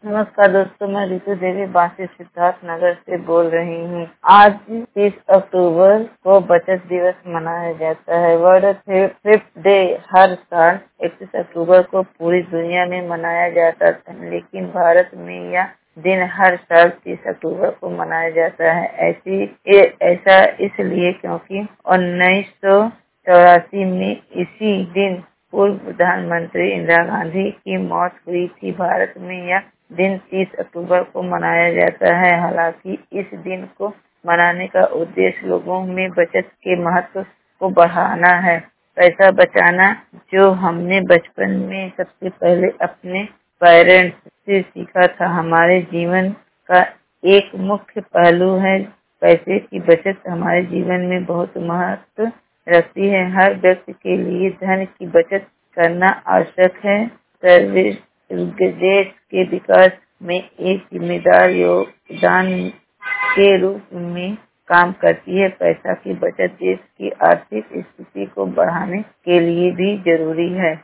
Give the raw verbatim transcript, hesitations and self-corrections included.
नमस्कार दोस्तों, मैं रितु देवी बांसी सिद्धार्थ नगर से बोल रही हूँ। आज तीस अक्टूबर को बचत दिवस मनाया जाता है। वर्ल्ड थ्रिफ्ट डे हर साल इकतीस अक्टूबर को पूरी दुनिया में मनाया जाता है, लेकिन भारत में यह दिन हर साल तीस अक्टूबर को मनाया जाता है। ऐसी ए, ऐसा इसलिए क्योंकि उन्नीस सौ चौरासी में इसी दिन पूर्व प्रधानमंत्री इंदिरा गांधी की मौत हुई थी। भारत में यह दिन तीस अक्टूबर को मनाया जाता है। हालांकि इस दिन को मनाने का उद्देश्य लोगों में बचत के महत्व को बढ़ाना है। पैसा बचाना, जो हमने बचपन में सबसे पहले अपने पेरेंट्स से सीखा था, हमारे जीवन का एक मुख्य पहलू है। पैसे की बचत हमारे जीवन में बहुत महत्व रखती है। हर व्यक्ति के लिए धन की बचत करना आवश्यक है। सर्विस देश के विकास में एक जिम्मेदार योगदान के रूप में काम करती है। पैसा की बचत देश की आर्थिक स्थिति को बढ़ाने के लिए भी जरूरी है।